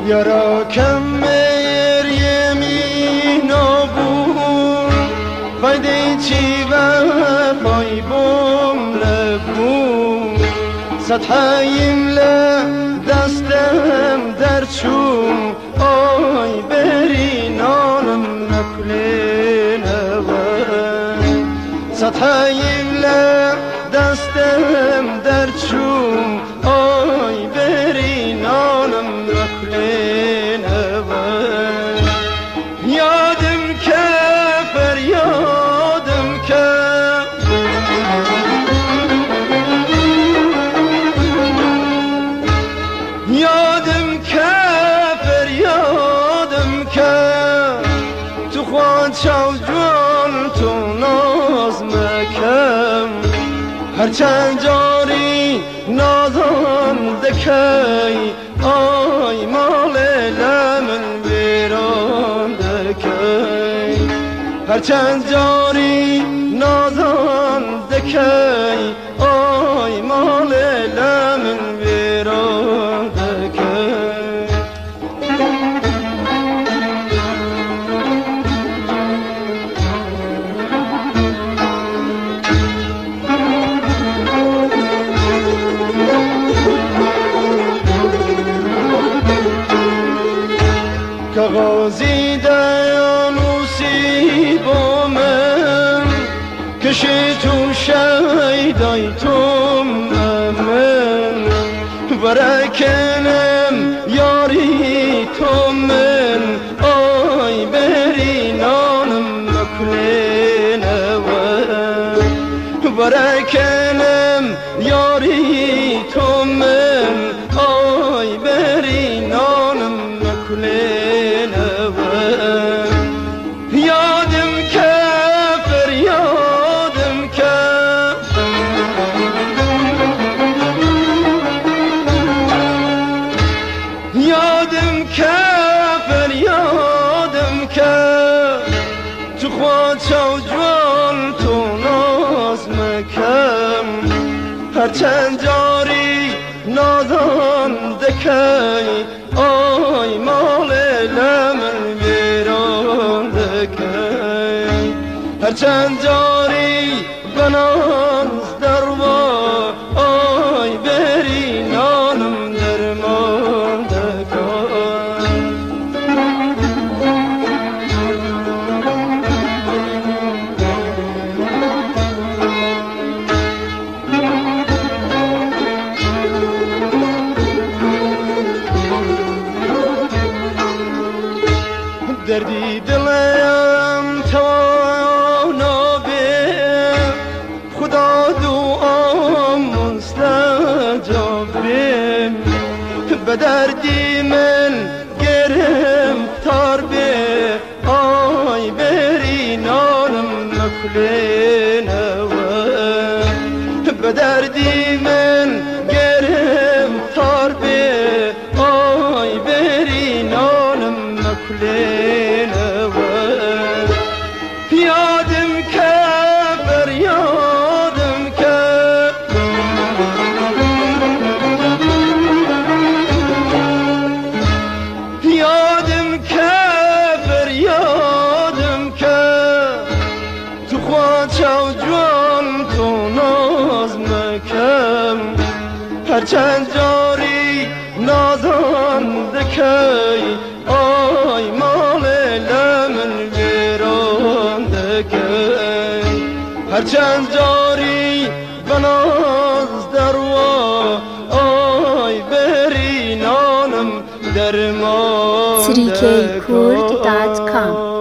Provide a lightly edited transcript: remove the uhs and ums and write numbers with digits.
یارا کم میریمی نبود فایده چی و پای بوم نبود سطحیم دستم در چوم آی بری نانم نکلی نوان سطحیم دستم در چوم آی بری نانم نکلی نوان یادم که فریادم که یادم که فریادم که تو خواد شو جون تو ناز مکم هرچند جاری نازان دکی آی مال لمن بیران دکی هرچند جاری نازان دکی آی مال لمن بیران دکی کاغذی دیانوسی با من کشی تو شیدای تو من برکنم یاری تو من آی بری نانم نکلی نوان برکنم یاری تو من آی بری نانم نکلی یادم که فریادم که یادم که فریادم که تو خود شو جوان تو ناز مکم هرچند جاری نازان دکی آی مال لمن بیران دکی هرچند جاری بناز دروا آی بری نانم درمان دکی دردی دلم توانا به خدا دعام مستجاب به دردی من گرفتار به آی بری نانم نکلی نوان به دردی من گرفتار به آی بری نانم نکلی نوان یادم که فریادم که یادم که فریادم که تو خواد شو جوان تو ناز مکم هرچند جاری نازان دکی آی مال لمن بیران دکی هرچند جاری بناز دروا آی بری نانم درمان trikkurd.com